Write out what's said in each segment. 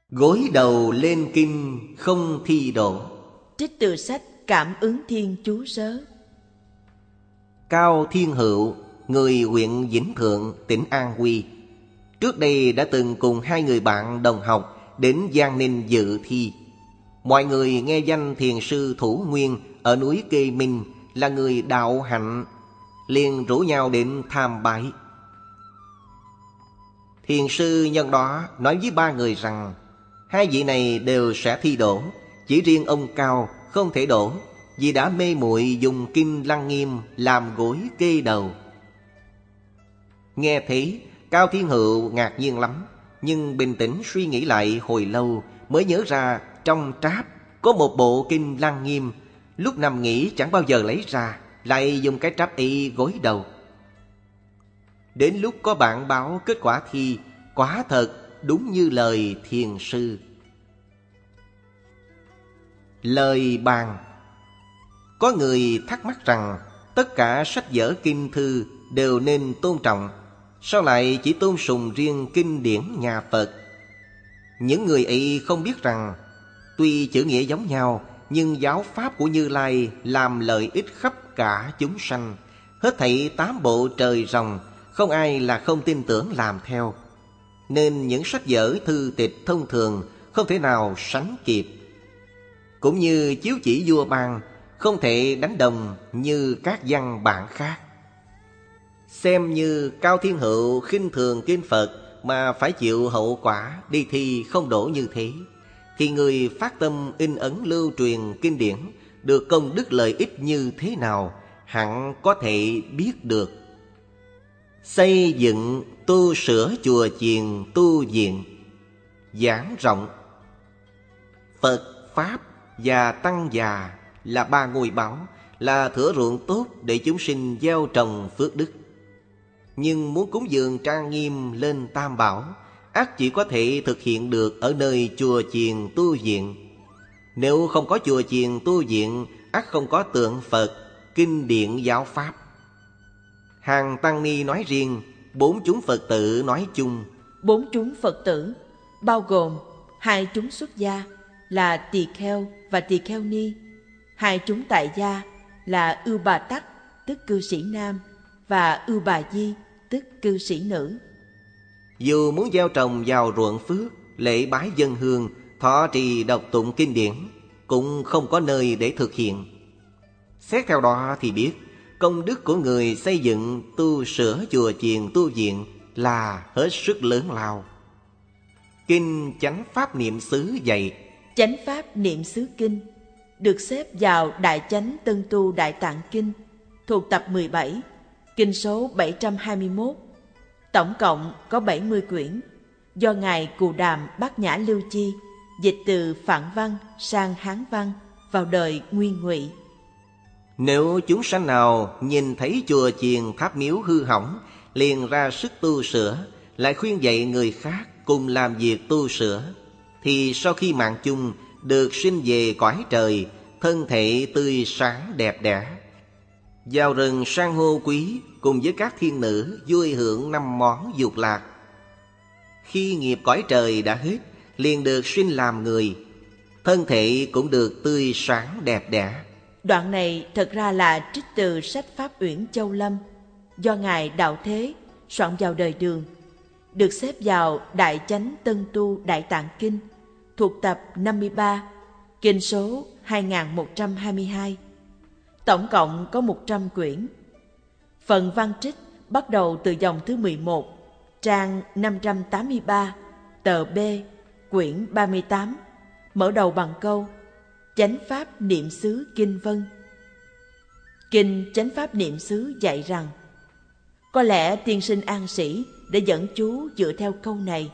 Gối đầu lên kinh không thi đổ. Trích từ sách Cảm ứng Thiên chú sớ. Cao Thiên Hữu, người huyện Vĩnh Thượng, tỉnh An Huy, trước đây đã từng cùng hai người bạn đồng học đến Giang Ninh dự thi. Mọi người nghe danh thiền sư Thủ Nguyên ở núi Kê Minh là người đạo hạnh, liền rủ nhau đến tham bái. Thiền sư nhân đó nói với ba người rằng hai vị này đều sẽ thi đỗ, chỉ riêng ông Cao không thể đỗ vì đã mê muội dùng kinh Lăng Nghiêm làm gối kê đầu. Nghe thế, Cao Thiên Hữu ngạc nhiên lắm, nhưng bình tĩnh suy nghĩ lại hồi lâu mới nhớ ra trong tráp có một bộ kinh Lăng Nghiêm, lúc nằm nghỉ chẳng bao giờ lấy ra, lại dùng cái tráp y gối đầu. Đến lúc có bạn báo kết quả thi, quả thật đúng như lời thiền sư. Lời bàn. Có người thắc mắc rằng tất cả sách vở kinh thư đều nên tôn trọng, sao lại chỉ tôn sùng riêng kinh điển nhà Phật? Những người ấy không biết rằng tuy chữ nghĩa giống nhau, nhưng giáo pháp của Như Lai làm lợi ích khắp cả chúng sanh. Hết thảy 8 bộ trời rồng, không ai là không tin tưởng làm theo. Nên những sách vở thư tịch thông thường không thể nào sánh kịp. Cũng như chiếu chỉ vua ban, không thể đánh đồng như các văn bản khác. Xem như Cao Thiên Hữu khinh thường kinh Phật mà phải chịu hậu quả đi thi không đỗ như thế, thì người phát tâm in ấn lưu truyền kinh điển được công đức lợi ích như thế nào hẳn có thể biết được. Xây dựng tu sửa chùa chiền tu viện, giảng rộng. Phật, Pháp và Tăng già là 3 ngôi báu, là thửa ruộng tốt để chúng sinh gieo trồng phước đức. Nhưng muốn cúng dường trang nghiêm lên Tam Bảo, ắt chỉ có thể thực hiện được ở nơi chùa chiền tu viện. Nếu không có chùa chiền tu viện, ắt không có tượng Phật, kinh điển giáo pháp. Hàng tăng ni nói riêng, 4 chúng Phật tử nói chung. 4 chúng Phật tử bao gồm 2 chúng xuất gia là tỳ kheo và tỳ kheo ni, 2 chúng tại gia là Ưu Bà Tắc tức cư sĩ nam và Ưu Bà Di tức cư sĩ nữ. Dù muốn gieo trồng vào ruộng phước, lễ bái dân hương, thọ trì đọc tụng kinh điển, cũng không có nơi để thực hiện. Xét theo đó thì biết công đức của người xây dựng tu sửa chùa chiền tu viện là hết sức lớn lao. Kinh Chánh Pháp Niệm xứ dạy: Chánh Pháp Niệm xứ kinh được xếp vào Đại Chánh Tân Tu Đại Tạng Kinh, thuộc tập 17, kinh số 721. Tổng cộng có 70 quyển, do Ngài Cù Đàm Bát Nhã Lưu Chi dịch từ Phạn văn sang Hán văn vào đời Nguyên Ngụy. Nếu chúng sanh nào nhìn thấy chùa chiền tháp miếu hư hỏng, liền ra sức tu sửa, lại khuyên dạy người khác cùng làm việc tu sửa, thì sau khi mạng chung được sinh về cõi trời, thân thể tươi sáng đẹp đẽ, vào rừng san hô quý cùng với các thiên nữ vui hưởng 5 món dục lạc. Khi nghiệp cõi trời đã hết, liền được sinh làm người, thân thể cũng được tươi sáng đẹp đẽ. Đoạn này thật ra là trích từ sách Pháp Uyển Châu Lâm, do Ngài Đạo Thế soạn vào đời Đường, được xếp vào Đại Chánh Tân Tu Đại Tạng Kinh, thuộc tập 53, kinh số 2122. Tổng cộng có 100 quyển. Phần văn trích bắt đầu từ dòng thứ 11, trang 583, tờ B, quyển 38, mở đầu bằng câu Chánh Pháp Niệm xứ Kinh Vân. Kinh Chánh Pháp Niệm xứ dạy rằng có lẽ tiên sinh An Sĩ để dẫn chú dựa theo câu này.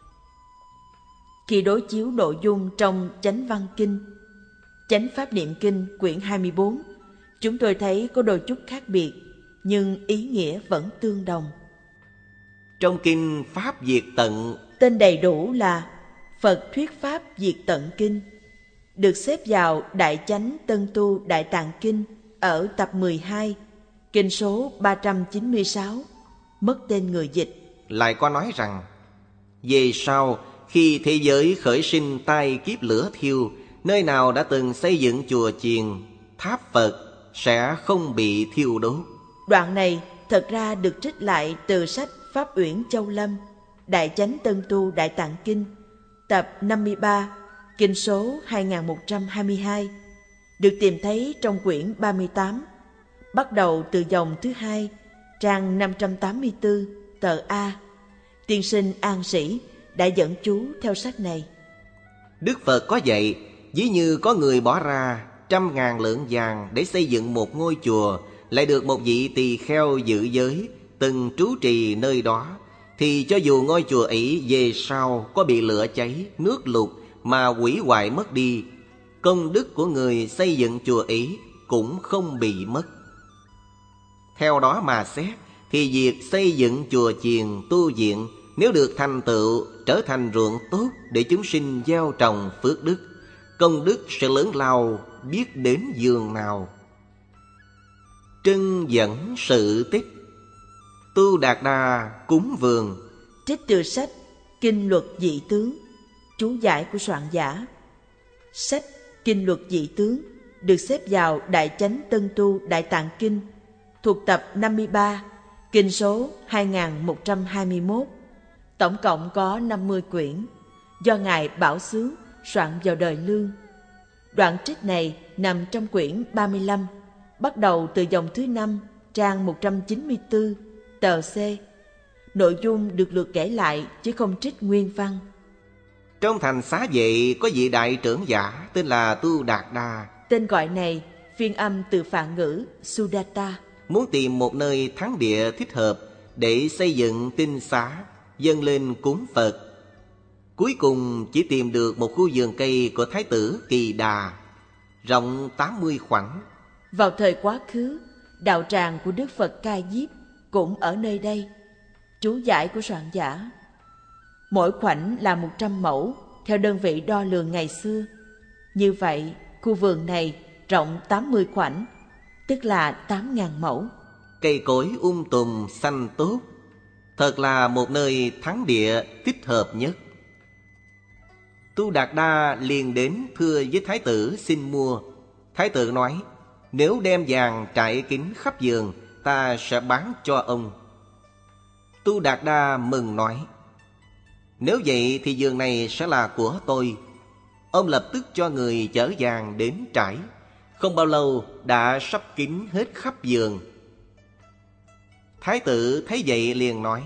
Khi đối chiếu nội dung trong Chánh Văn Kinh, Chánh Pháp Niệm Kinh quyển 24, chúng tôi thấy có đôi chút khác biệt, nhưng ý nghĩa vẫn tương đồng. Trong kinh Pháp Diệt Tận, tên đầy đủ là Phật Thuyết Pháp Diệt Tận Kinh, được xếp vào Đại Chánh Tân Tu Đại Tạng Kinh ở tập 12, kinh số 396, mất tên người dịch. lại có nói rằng về sau khi thế giới khởi sinh tai kiếp lửa thiêu, nơi nào đã từng xây dựng chùa chiền, tháp Phật sẽ không bị thiêu đốt. Đoạn này thật ra được trích lại từ sách Pháp Uyển Châu Lâm, Đại Chánh Tân Tu Đại Tạng Kinh, tập 53, kinh số 2122, được tìm thấy trong quyển 38, bắt đầu từ dòng thứ 2, trang 584, tờ A. Tiên sinh An Sĩ đã dẫn chú theo sách này. Đức Phật có dạy, ví như có người bỏ ra 100.000 lượng vàng để xây dựng một ngôi chùa, lại được một vị tỳ kheo giữ giới từng trú trì nơi đó, thì cho dù ngôi chùa ấy về sau có bị lửa cháy, nước lụt mà hủy hoại mất đi, công đức của người xây dựng chùa ấy cũng không bị mất. Theo đó mà xét, thì việc xây dựng chùa chiền tu viện nếu được thành tựu trở thành ruộng tốt để chúng sinh gieo trồng phước đức, công đức sẽ lớn lao biết đến giường nào. Trưng dẫn sự tích. Tu Đạt Đa cúng vườn. Trích từ sách Kinh Luật Dị Tướng, chú giải của soạn giả. Sách Kinh Luật Dị Tướng được xếp vào Đại Chánh Tân Tu Đại Tạng Kinh, thuộc tập 53, kinh số 2121. Tổng cộng có 50 quyển, do Ngài Bảo Xướng soạn vào đời Lương. Đoạn trích này nằm trong quyển 35, bắt đầu từ dòng thứ 5, trang 194, tờ C. Nội dung được lược kể lại chứ không trích nguyên văn. Trong thành Xá Vệ có vị đại trưởng giả tên là Tu Đạt Đa. Tên gọi này phiên âm từ Phạn ngữ Sudatta. Muốn tìm một nơi thắng địa thích hợp để xây dựng tinh xá, dâng lên cúng Phật. Cuối cùng chỉ tìm được một khu vườn cây của Thái tử Kỳ Đà, rộng 80 khoảnh. Vào thời quá khứ, đạo tràng của Đức Phật Ca Diếp cũng ở nơi đây. Chú giải của soạn giả. Mỗi khoảnh là 100 mẫu theo đơn vị đo lường ngày xưa. Như vậy, khu vườn này rộng 80 khoảnh, tức là 8.000 mẫu. Cây cối tùm xanh tốt, thật là một nơi thắng địa thích hợp nhất. Tu Đạt Đa liền đến thưa với Thái tử xin mua. Thái tử nói, nếu đem vàng trải kín khắp vườn, ta sẽ bán cho ông. Tu Đạt Đa mừng nói, nếu vậy thì vườn này sẽ là của tôi. Ông lập tức cho người chở vàng đến trải. Không bao lâu đã sắp kín hết khắp vườn. Thái tử thấy vậy liền nói,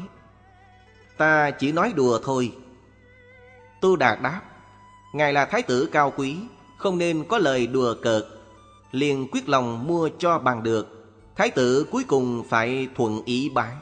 ta chỉ nói đùa thôi. Tu Đạt đáp, ngài là thái tử cao quý, không nên có lời đùa cợt. Liền quyết lòng mua cho bằng được. Thái tử cuối cùng phải thuận ý bán.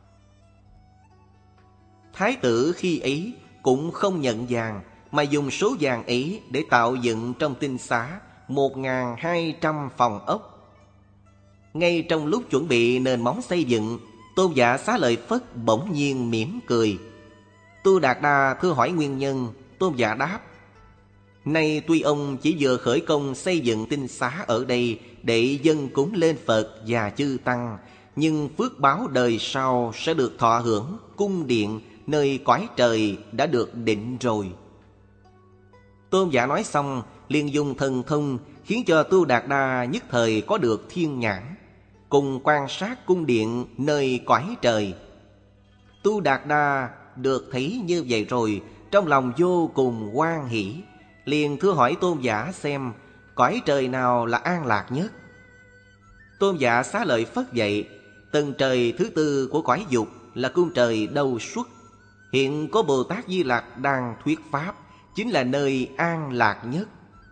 Thái tử khi ấy cũng không nhận vàng, mà dùng số vàng ấy để tạo dựng trong tinh xá 1.200 phòng ốc. Ngay trong lúc chuẩn bị nền móng xây dựng, Tôn giả Xá Lợi Phất bỗng nhiên mỉm cười. Tu Đạt Đa thưa hỏi nguyên nhân. Tôn giả đáp, nay tuy ông chỉ vừa khởi công xây dựng tinh xá ở đây để dâng cúng lên Phật và chư Tăng, nhưng phước báo đời sau sẽ được thọ hưởng cung điện nơi cõi trời đã được định rồi. Tôn giả nói xong liền dùng thần thông khiến cho Tu Đạt Đa nhất thời có được thiên nhãn, cùng quan sát cung điện nơi cõi trời. Tu Đạt Đa được thấy như vậy rồi, trong lòng vô cùng hoan hỷ, liền thưa hỏi Tôn giả xem cõi trời nào là an lạc nhất. Tôn giả Xá Lợi Phất dạy, tầng trời thứ tư của cõi dục là cung trời Đâu Xuất. Hiện có Bồ Tát Di Lặc đang thuyết pháp, chính là nơi an lạc nhất.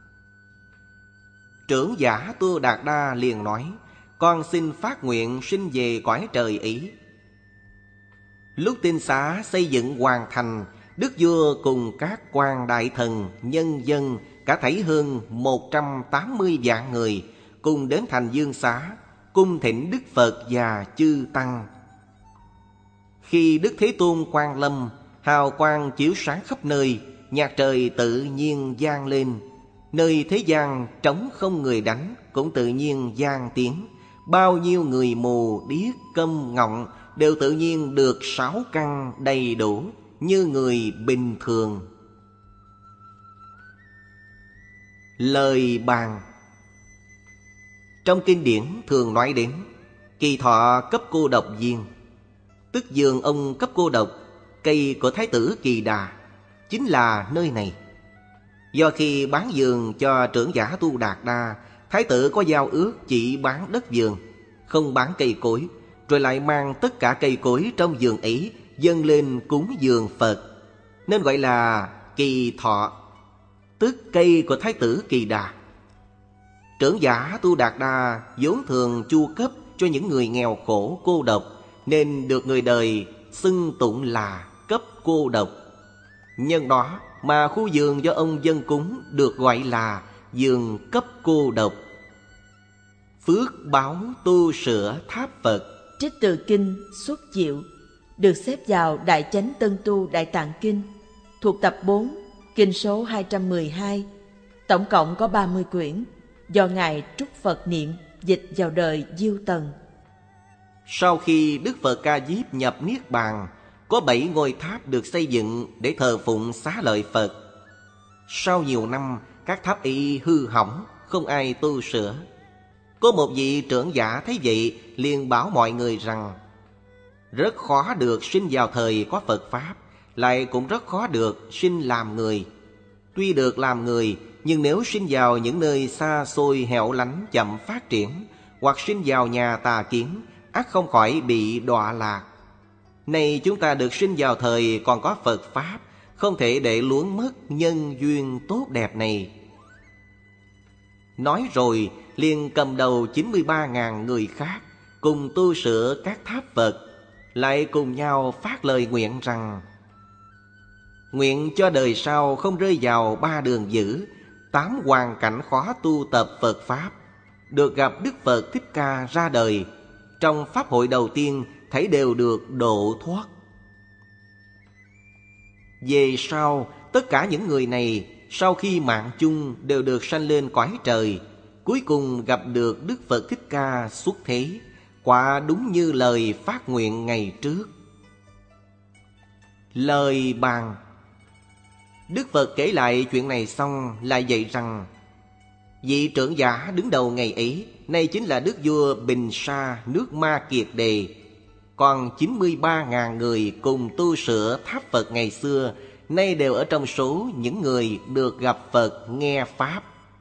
Trưởng giả Tu Đạt Đa liền nói, con xin phát nguyện sinh về cõi trời ấy. Lúc tinh xá xây dựng hoàn thành, đức vua cùng các quan đại thần, nhân dân, cả thảy hơn 180 vạn người cùng đến thành Dương Xá, cung thỉnh Đức Phật và chư Tăng. Khi Đức Thế Tôn quang lâm, hào quang chiếu sáng khắp nơi, nhạc trời tự nhiên vang lên. Nơi thế gian trống không người đánh cũng tự nhiên vang tiếng. Bao nhiêu người mù, điếc, câm, ngọng đều tự nhiên được 6 căn đầy đủ như người bình thường. Lời bàn. Trong kinh điển thường nói đến Kỳ Thọ cấp cô độc viên, tức giường ông cấp cô độc, cây của Thái tử Kỳ Đà chính là nơi này. Do khi bán giường cho trưởng giả Tu Đạt Đa, Thái tử có giao ước chỉ bán đất vườn, không bán cây cối, rồi lại mang tất cả cây cối trong vườn ấy dâng lên cúng dường Phật, nên gọi là Kỳ Thọ, tức cây của Thái tử Kỳ Đà. Trưởng giả Tu Đạt Đa vốn thường chu cấp cho những người nghèo khổ cô độc, nên được người đời xưng tụng là cấp cô độc. Nhân đó mà khu vườn do ông dâng cúng được gọi là vườn cấp cô độc. Phước báo tu sửa tháp Phật. Trích từ kinh Xuất Diệu, được xếp vào Đại Chánh Tân Tu Đại Tạng Kinh, thuộc tập 4, kinh số 212. Tổng cộng có 30 quyển, do Ngài Trúc Phật Niệm dịch vào đời Diêu Tần. Sau khi Đức Phật Ca Diếp nhập Niết Bàn, có 7 ngôi tháp được xây dựng để thờ phụng Xá Lợi Phật. Sau nhiều năm, các tháp ấy hư hỏng, không ai tu sửa. Có một vị trưởng giả thấy vậy, liền bảo mọi người rằng rất khó được sinh vào thời có Phật Pháp, lại cũng rất khó được sinh làm người. Tuy được làm người, nhưng nếu sinh vào những nơi xa xôi hẻo lánh chậm phát triển, hoặc sinh vào nhà tà kiến, ắt không khỏi bị đọa lạc. Nay chúng ta được sinh vào thời còn có Phật Pháp, không thể để luống mất nhân duyên tốt đẹp này. Nói rồi, liền cầm đầu 93.000 người khác cùng tu sửa các tháp Phật, lại cùng nhau phát lời nguyện rằng: nguyện cho đời sau không rơi vào 3 đường dữ, 8 hoàn cảnh khó tu tập Phật Pháp, được gặp Đức Phật Thích Ca ra đời. Trong Pháp hội đầu tiên, thảy đều được độ thoát. Về sau, tất cả những người này sau khi mạng chung đều được sanh lên cõi trời, cuối cùng gặp được Đức Phật Thích Ca xuất thế, quả đúng như lời phát nguyện ngày trước. Lời bàn. Đức Phật kể lại chuyện này xong lại dạy rằng vị trưởng giả đứng đầu ngày ấy, nay chính là đức vua Bình Sa nước Ma Kiệt Đề. Còn 93.000 người cùng tu sửa tháp Phật ngày xưa, nay đều ở trong số những người được gặp Phật nghe Pháp.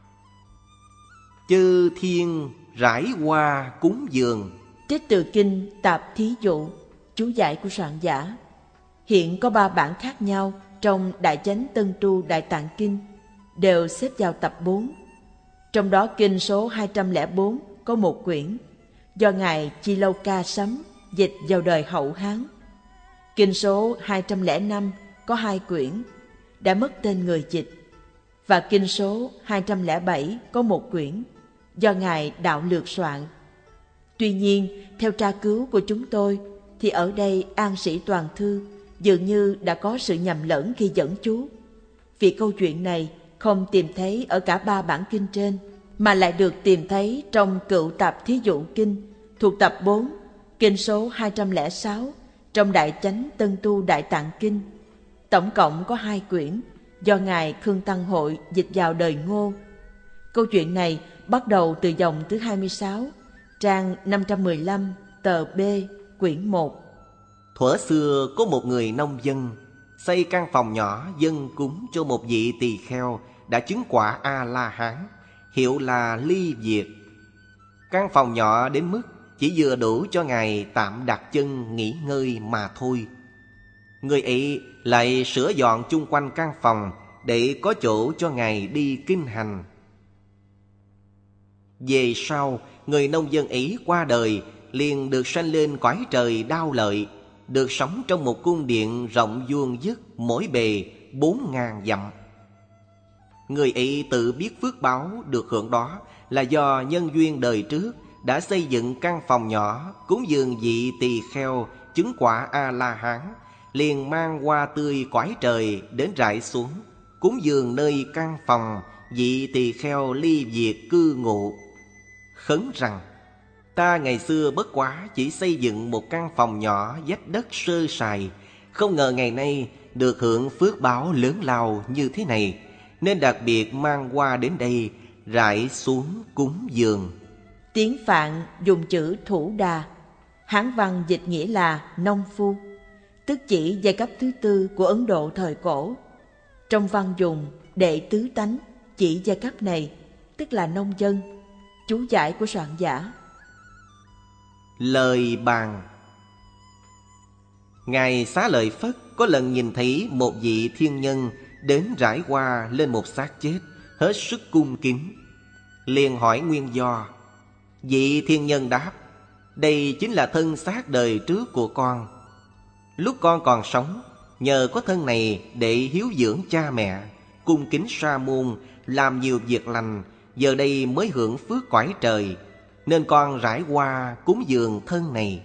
Chư thiên rải hoa cúng dường. Trích từ kinh Tạp Thí Dụ, chú giải của soạn giả. Hiện có 3 bản khác nhau trong Đại Chánh Tân Tu Đại Tạng Kinh, đều xếp vào tập 4. Trong đó kinh số 204 có 1 quyển, do Ngài Chi Lâu Ca Sấm dịch vào đời Hậu Hán. Kinh số 205 có 2 quyển, đã mất tên người dịch. Và kinh số 207 có 1 quyển, do Ngài Đạo Lược soạn. Tuy nhiên, theo tra cứu của chúng tôi, thì ở đây An Sĩ Toàn Thư dường như đã có sự nhầm lẫn khi dẫn chú. Vì câu chuyện này không tìm thấy ở cả 3 bản kinh trên, mà lại được tìm thấy trong Cựu Tạp Thí Dụ Kinh, thuộc tập 4, kinh số 206, trong Đại Chánh Tân Tu Đại Tạng Kinh. Tổng cộng có 2 quyển, do Ngài Khương Tăng Hội dịch vào đời Ngô. Câu chuyện này bắt đầu từ dòng thứ 26, trang 515, tờ B, quyển 1. Thuở xưa có một người nông dân xây căn phòng nhỏ dâng cúng cho một vị tỳ kheo đã chứng quả A-la-hán, hiệu là Ly Việt. Căn phòng nhỏ đến mức chỉ vừa đủ cho Ngài tạm đặt chân nghỉ ngơi mà thôi. Người ấy lại sửa dọn chung quanh căn phòng để có chỗ cho Ngài đi kinh hành. Về sau, người nông dân ấy qua đời, liền được sanh lên cõi trời Đao Lợi, được sống trong một cung điện rộng vuông vức, mỗi bề 4.000 dặm. Người ấy tự biết phước báo được hưởng đó là do nhân duyên đời trước đã xây dựng căn phòng nhỏ cúng dường vị tỳ kheo chứng quả A-la-hán, liền mang hoa tươi cõi trời đến rải xuống, cúng dường nơi căn phòng vị tỳ kheo Ly Việt cư ngụ. Khấn rằng: ta ngày xưa bất quá chỉ xây dựng một căn phòng nhỏ vách đất sơ sài, không ngờ ngày nay được hưởng phước báo lớn lao như thế này, nên đặc biệt mang hoa đến đây rải xuống cúng dường. Tiếng Phạn dùng chữ thủ đà, Hán văn dịch nghĩa là nông phu, tức chỉ giai cấp thứ tư của Ấn Độ thời cổ. Trong văn dùng đệ tứ tánh chỉ giai cấp này, tức là nông dân. Chú giải của soạn giả. Lời bàn. Ngài Xá Lợi Phất có lần nhìn thấy một vị thiên nhân đến rải hoa lên một xác chết, hết sức cung kính. Liền hỏi nguyên do. Vị thiên nhân đáp: đây chính là thân xác đời trước của con. Lúc con còn sống, nhờ có thân này để hiếu dưỡng cha mẹ, cung kính sa môn, làm nhiều việc lành, giờ đây mới hưởng phước cõi trời, nên con rải hoa cúng dường thân này.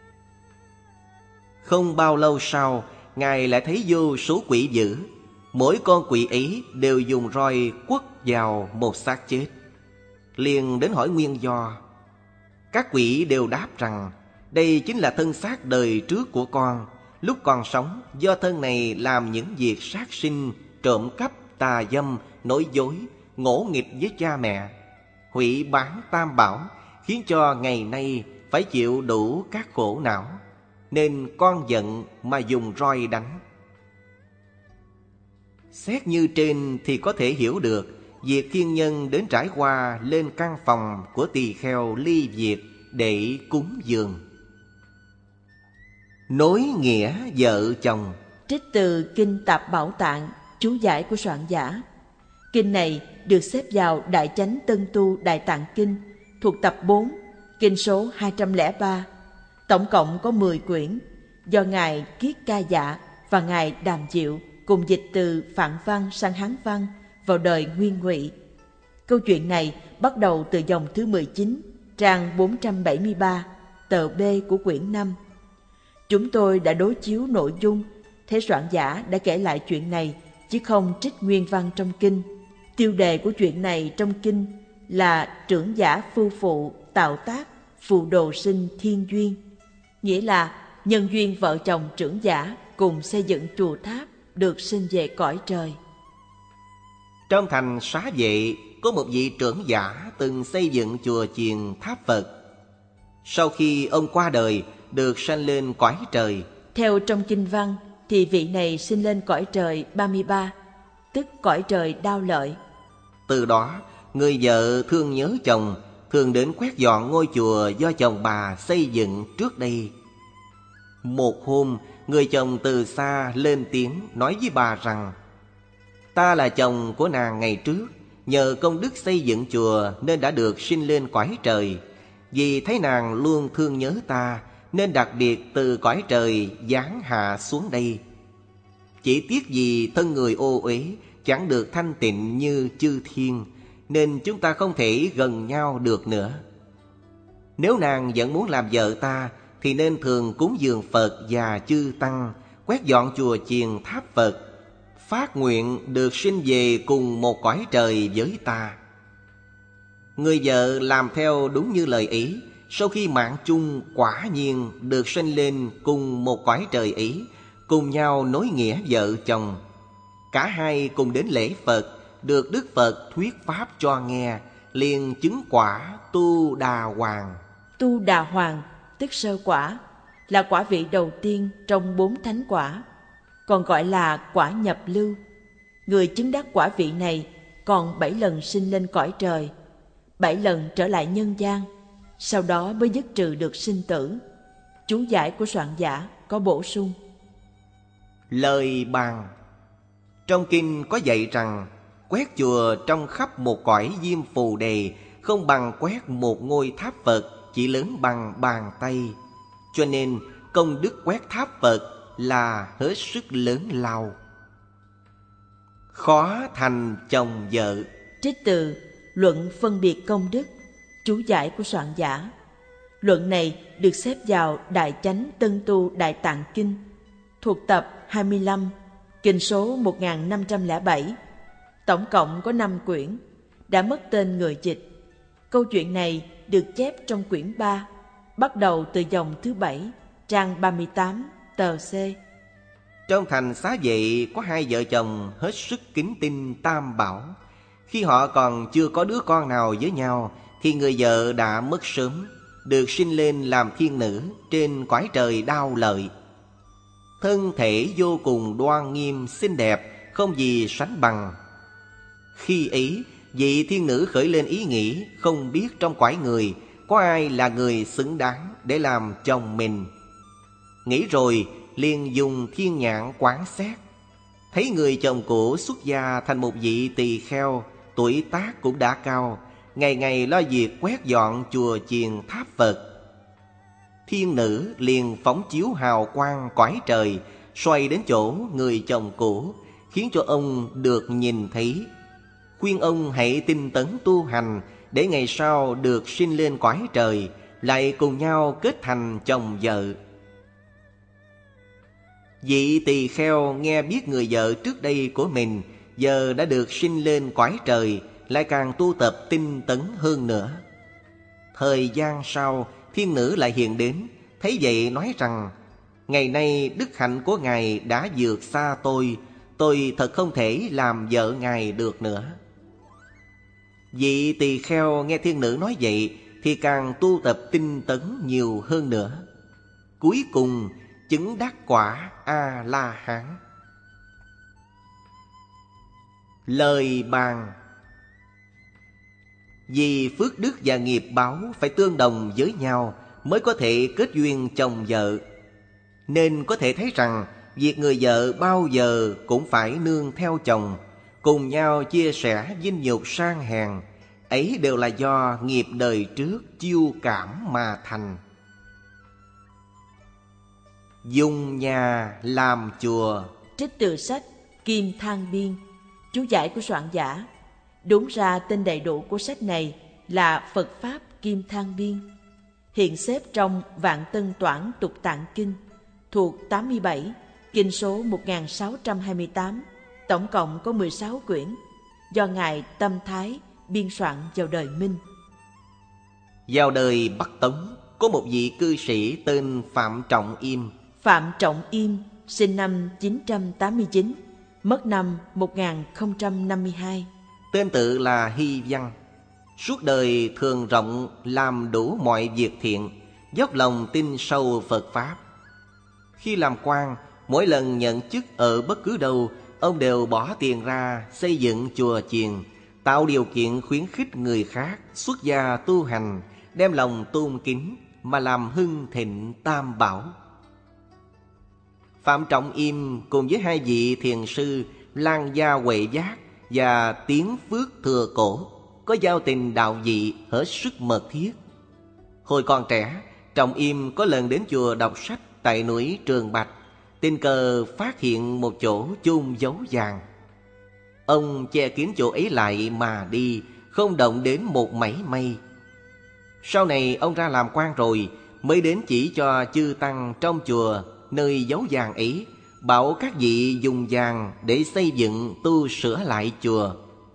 Không bao lâu sau, Ngài lại thấy vô số quỷ dữ. Mỗi con quỷ ấy đều dùng roi quất vào một xác chết. Liền đến hỏi nguyên do. Các quỷ đều đáp rằng đây chính là thân xác đời trước của con. Lúc còn sống, do thân này làm những việc sát sinh, trộm cắp, tà dâm, nói dối, ngỗ nghịch với cha mẹ, hủy bán tam bảo, khiến cho ngày nay phải chịu đủ các khổ não, nên con giận mà dùng roi đánh. Xét như trên thì có thể hiểu được việc thiên nhân đến trải hoa lên căn phòng của tỳ kheo ly việt để cúng dường. Nối nghĩa vợ chồng. Trích từ Kinh Tạp Bảo Tạng, chú giải của soạn giả. Kinh này được xếp vào Đại Chánh Tân Tu Đại Tạng Kinh, thuộc tập 4, kinh số 203. Tổng cộng có 10 quyển, do Ngài Kiết Ca Dạ và Ngài Đàm Diệu cùng dịch từ Phạn văn sang Hán văn vào đời Nguyên Ngụy. Câu chuyện này bắt đầu từ dòng thứ 19, trang 473, tờ B của quyển 5. Chúng tôi đã đối chiếu nội dung, thế soạn giả đã kể lại chuyện này, chứ không trích nguyên văn trong kinh. Tiêu đề của chuyện này trong kinh là trưởng giả phu phụ tạo tác phù đồ sinh thiên duyên, nghĩa là nhân duyên vợ chồng trưởng giả cùng xây dựng chùa tháp được sinh về cõi trời. Trong thành Xá Vệ có một vị trưởng giả từng xây dựng chùa chiền tháp Phật. Sau khi ông qua đời, được sanh lên cõi trời. Theo trong kinh văn thì vị này sinh lên cõi trời 33, tức cõi trời Đao Lợi. Từ đó, người vợ thương nhớ chồng, thường đến quét dọn ngôi chùa do chồng bà xây dựng trước đây. Một hôm, người chồng từ xa lên tiếng nói với bà rằng: ta là chồng của nàng ngày trước, nhờ công đức xây dựng chùa nên đã được sinh lên cõi trời. Vì thấy nàng luôn thương nhớ ta, nên đặc biệt từ cõi trời giáng hạ xuống đây. Chỉ tiếc vì thân người ô uế, chẳng được thanh tịnh như chư thiên, nên chúng ta không thể gần nhau được nữa. Nếu nàng vẫn muốn làm vợ ta, thì nên thường cúng dường Phật và chư Tăng, quét dọn chùa chiền tháp Phật, phát nguyện được sinh về cùng một cõi trời với ta. Người vợ làm theo đúng như lời ý. Sau khi mạng chung, quả nhiên được sinh lên cùng một cõi trời ấy, cùng nhau nối nghĩa vợ chồng. Cả hai cùng đến lễ Phật, được Đức Phật thuyết pháp cho nghe, liền chứng quả Tu Đà Hoàng. Tu Đà Hoàng tức sơ quả, là quả vị đầu tiên trong 4 thánh quả, còn gọi là quả nhập lưu. Người chứng đắc quả vị này còn 7 lần sinh lên cõi trời, 7 lần trở lại nhân gian, sau đó mới dứt trừ được sinh tử. Chú giải của soạn giả có bổ sung. Lời bàn. Trong kinh có dạy rằng quét chùa trong khắp một cõi diêm phù đề không bằng quét một ngôi tháp Phật chỉ lớn bằng bàn tay. Cho nên công đức quét tháp Phật là hết sức lớn lao. Khó thành chồng vợ. Trích từ Luận phân biệt công đức, chú giải của soạn giả. Luận này được xếp vào Đại Chánh Tân Tu Đại Tạng Kinh, thuộc tập 25, kinh số 1507. Tổng cộng có 5 quyển, đã mất tên người dịch. Câu chuyện này được chép trong quyển 3, bắt đầu từ dòng thứ 7, trang 38, tờ C. Trong thành Xá Vệ có hai vợ chồng hết sức kính tin Tam Bảo. Khi họ còn chưa có đứa con nào với nhau thì người vợ đã mất sớm, được sinh lên làm thiên nữ trên cõi trời Đao Lợi. Thân thể vô cùng đoan nghiêm xinh đẹp, không gì sánh bằng. Khi ấy, vị thiên nữ khởi lên ý nghĩ không biết trong cõi người có ai là người xứng đáng để làm chồng mình. Nghĩ rồi liền dùng thiên nhãn quán xét, thấy người chồng cũ xuất gia thành một vị tỳ kheo, tuổi tác cũng đã cao, ngày ngày lo việc quét dọn chùa chiền tháp Phật. Thiên nữ liền phóng chiếu hào quang cõi trời, xoay đến chỗ người chồng cũ, khiến cho ông được nhìn thấy, khuyên ông hãy tinh tấn tu hành để ngày sau được sinh lên cõi trời, lại cùng nhau kết thành chồng vợ. Vị tỳ kheo nghe biết người vợ trước đây của mình giờ đã được sinh lên cõi trời, lại càng tu tập tinh tấn hơn nữa. Thời gian sau, thiên nữ lại hiện đến, thấy vậy nói rằng: ngày nay đức hạnh của ngài đã vượt xa tôi thật không thể làm vợ ngài được nữa. Vị tỳ kheo nghe thiên nữ nói vậy thì càng tu tập tinh tấn nhiều hơn nữa. Cuối cùng chứng đắc quả A-la-hán. Lời bàn: vì phước đức và nghiệp báo phải tương đồng với nhau mới có thể kết duyên chồng vợ. Nên có thể thấy rằng việc người vợ bao giờ cũng phải nương theo chồng, cùng nhau chia sẻ vinh nhục sang hèn, ấy đều là do nghiệp đời trước chiêu cảm mà thành. Dùng nhà làm chùa. Trích từ sách Kim Thang Biên, chú giải của soạn giả. Đúng ra tên đầy đủ của sách này là Phật Pháp Kim Thang Biên, hiện xếp trong Vạn Tân Toản Tục Tạng Kinh, thuộc 87, kinh số 1628, tổng cộng có 16 quyển, do Ngài Tâm Thái biên soạn vào đời Minh. Vào đời Bắc Tống, có một vị cư sĩ tên Phạm Trọng Im. Phạm Trọng Im sinh năm 989, mất năm 1052. Tên tự là Hy Văn. Suốt đời thường rộng làm đủ mọi việc thiện, dốc lòng tin sâu Phật Pháp. Khi làm quan, mỗi lần nhận chức ở bất cứ đâu, ông đều bỏ tiền ra xây dựng chùa chiền, tạo điều kiện khuyến khích người khác xuất gia tu hành, đem lòng tôn kính mà làm hưng thịnh Tam Bảo. Phạm Trọng Im cùng với hai vị thiền sư Lan Gia Huệ Giác và Tiến Phước Thừa Cổ có giao tình đạo dị hết sức mật thiết. Hồi còn trẻ, Trọng Im có lần đến chùa đọc sách tại núi Trường Bạch, tình cờ phát hiện một chỗ chôn giấu vàng. Ông che kín chỗ ấy lại mà đi, không động đến một mảy may. Sau này ông ra làm quan rồi, mới đến chỉ cho chư tăng trong chùa nơi giấu vàng ấy, bảo các vị dùng vàng để xây dựng tu sửa lại chùa.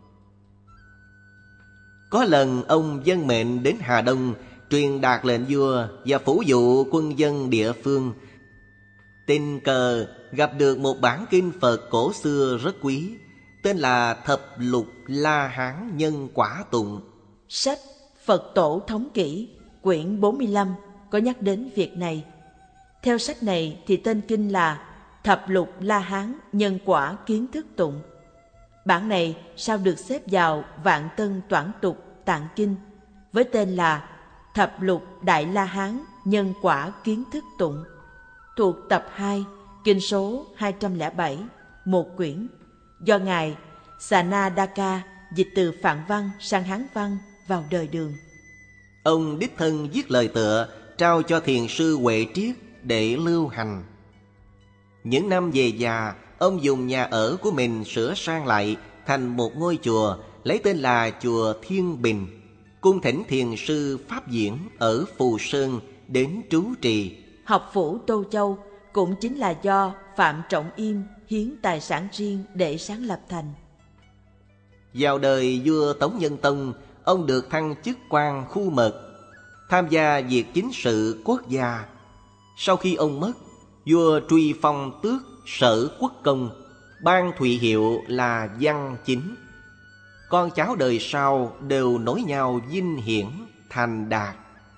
Có lần ông vâng mệnh đến Hà Đông, truyền đạt lệnh vua và phủ dụ quân dân địa phương. Tình cờ gặp được một bản kinh Phật cổ xưa rất quý, tên là Thập Lục La Hán Nhân Quả Tụng. Sách Phật Tổ Thống Kỷ, quyển 45 có nhắc đến việc này. Theo sách này thì tên kinh là Thập Lục La Hán Nhân Quả Kiến Thức Tụng. Bản này sau được xếp vào Vạn Tân Toản Tục Tạng Kinh với tên là Thập Lục Đại La Hán Nhân Quả Kiến Thức Tụng, thuộc tập 2, kinh số 207, một quyển, do Ngài Sanadaka dịch từ Phạn văn sang Hán văn vào đời Đường. Ông đích thân viết lời tựa trao cho thiền sư Huệ Triết để lưu hành. Những năm về già, ông dùng nhà ở của mình sửa sang lại thành một ngôi chùa, lấy tên là chùa Thiên Bình, cung thỉnh thiền sư Pháp Diễn ở Phù Sơn đến trú trì. Học phủ Tô Châu cũng chính là do Phạm Trọng Im hiến tài sản riêng để sáng lập thành. Vào đời vua Tống Nhân Tông, ông được thăng chức quan khu mật, tham gia việc chính sự quốc gia. Sau khi ông mất, vua truy phong tước Sở Quốc Công, ban thụy hiệu là Văn Chính. Con cháu đời sau đều nối nhau vinh hiển thành đạt.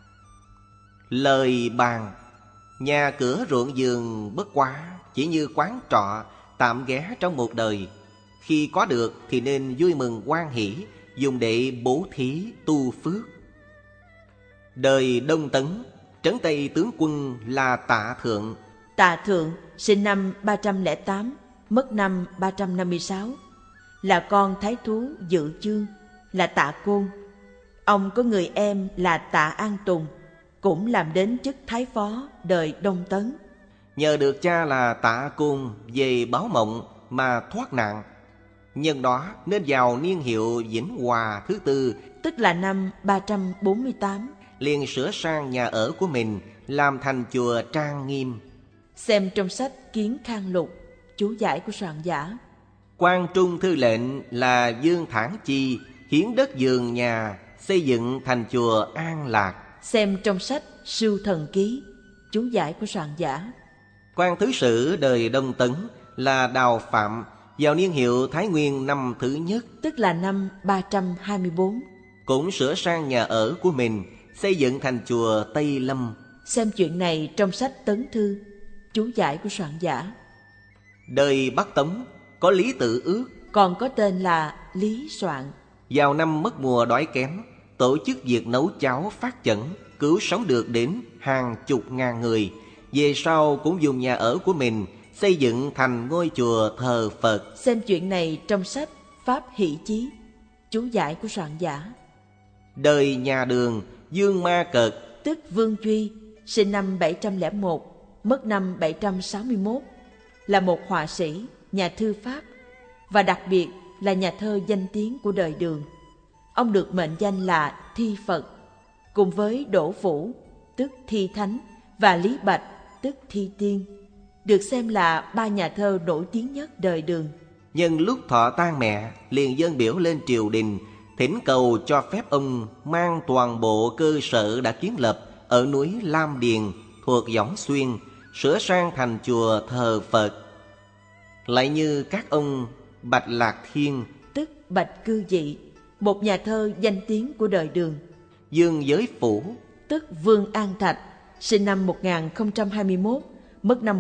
Lời bàn: nhà cửa ruộng vườn bất quá, chỉ như quán trọ tạm ghé trong một đời. Khi có được thì nên vui mừng hoan hỷ, dùng để bố thí tu phước. Đời Đông Tấn, trấn Tây tướng quân là Tạ Thượng. Tạ Thượng sinh năm 308, mất năm 356, là con thái thú Dự Chương, là Tạ Côn. Ông có người em là Tạ An Tùng, cũng làm đến chức thái phó đời Đông Tấn. Nhờ được cha là Tạ Côn về báo mộng mà thoát nạn. Nhân đó nên vào niên hiệu Vĩnh Hòa thứ tư, tức là năm 348, liền sửa sang nhà ở của mình, làm thành chùa trang nghiêm. Xem trong sách Kiến Khang Lục, chú giải của soạn giả. Quan Trung Thư lệnh là Dương Thản Chi hiến đất vườn nhà, xây dựng thành chùa An Lạc. Xem trong sách Sưu Thần Ký, chú giải của soạn giả. Quan Thứ Sử đời Đông Tấn là Đào Phạm, vào niên hiệu Thái Nguyên năm thứ nhất, tức là năm 324, cũng sửa sang nhà ở của mình, xây dựng thành chùa Tây Lâm. Xem chuyện này trong sách Tấn Thư, chú giải của soạn giả. Đời Bắc Tống có Lý Tự Ước, còn có tên là Lý Soạn. vào năm mất mùa đói kém, tổ chức việc nấu cháo phát chẩn, cứu sống được đến hàng chục ngàn người. Về sau cũng dùng nhà ở của mình xây dựng thành ngôi chùa thờ Phật. Xem chuyện này trong sách Pháp Hỷ Chí, chú giải của soạn giả. Đời nhà Đường, Dương Ma Cật, tức Vương Duy, sinh năm 701, mất năm 761, là một họa sĩ, nhà thư pháp, và đặc biệt là nhà thơ danh tiếng của đời Đường. Ông được mệnh danh là Thi Phật, cùng với Đỗ Phủ, tức Thi Thánh, và Lý Bạch, tức Thi Tiên, được xem là ba nhà thơ nổi tiếng nhất đời Đường. Nhân lúc thọ tang mẹ, liền dâng biểu lên triều đình, thỉnh cầu cho phép ông mang toàn bộ cơ sở đã kiến lập ở núi Lam Điền thuộc Võng Xuyên, sửa sang thành chùa thờ Phật. Lại như các ông Bạch Lạc Thiên, tức Bạch Cư Dị, một nhà thơ danh tiếng của đời Đường. Dương Giới Phủ, tức Vương An Thạch, sinh năm 1021, mất năm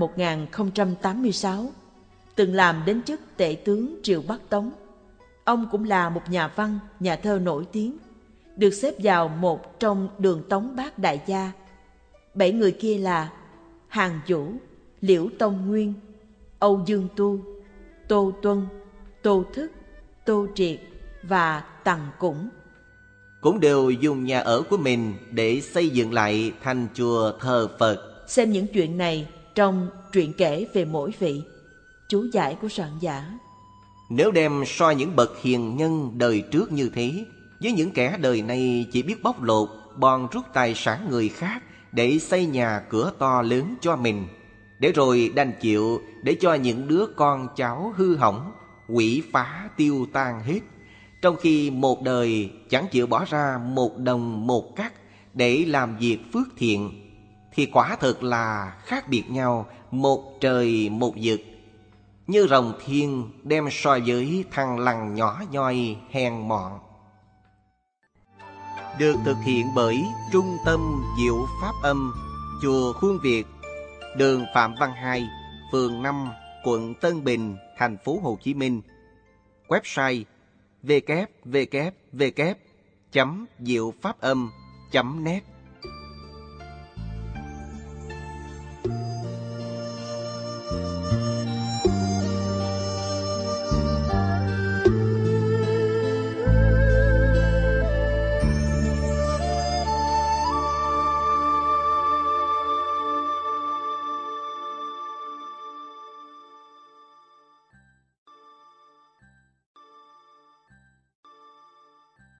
1086, từng làm đến chức tể tướng triều Bắc Tống. Ông cũng là một nhà văn, nhà thơ nổi tiếng, được xếp vào một trong Đường Tống Bát Đại Gia. 7 người kia là Hàn Vũ, Liễu Tông Nguyên, Âu Dương Tu, Tô Tuân, Tô Thức, Tô Triệt và Tằng Củng. cũng đều dùng nhà ở của mình để xây dựng lại thành chùa thờ Phật. Xem những chuyện này trong truyện kể về mỗi vị, chú giải của soạn giả. Nếu đem so những bậc hiền nhân đời trước như thế với những kẻ đời này chỉ biết bóc lột, bòn rút tài sản người khác để xây nhà cửa to lớn cho mình, để rồi đành chịu để cho những đứa con cháu hư hỏng, quỷ phá tiêu tan hết, trong khi một đời chẳng chịu bỏ ra một đồng một cắc để làm việc phước thiện, thì quả thực là khác biệt nhau một trời một vực. Như rồng thiên đem so với thằng lằn nhỏ nhoi hèn mọn. Được thực hiện bởi Trung tâm Diệu Pháp Âm, chùa Khuôn Việt, đường Phạm Văn Hai, phường 5, quận Tân Bình, thành phố Hồ Chí Minh. Website www.diệu pháp âm.net